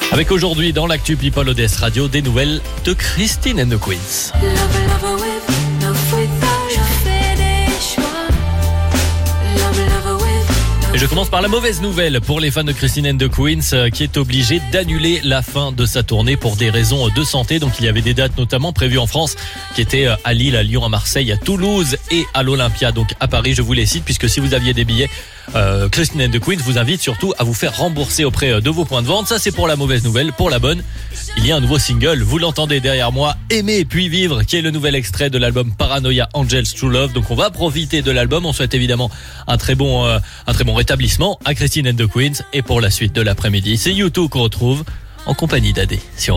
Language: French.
Avec aujourd'hui dans l'actu People ODS Radio des nouvelles de Christine and the Queens. Et je commence par la mauvaise nouvelle pour les fans de Christine and the Queens qui est obligée d'annuler la fin de sa tournée pour des raisons de santé. Donc il y avait des dates notamment prévues en France qui étaient à Lille, à Lyon, à Marseille, à Toulouse et à l'Olympia. Donc à Paris, je vous les cite puisque si vous aviez des billets, Christine and the Queens vous invite surtout à vous faire rembourser auprès de vos points de vente. Ça c'est pour la mauvaise nouvelle. Pour la bonne, il y a un nouveau single, vous l'entendez derrière moi, Aimer puis vivre, qui est le nouvel extrait de l'album Paranoia Angels True Love. Donc on va profiter de l'album. On souhaite évidemment un très bon rétablissement à Christine and the Queens. Et pour la suite de l'après-midi, c'est U2 qu'on retrouve en compagnie d'Adé sur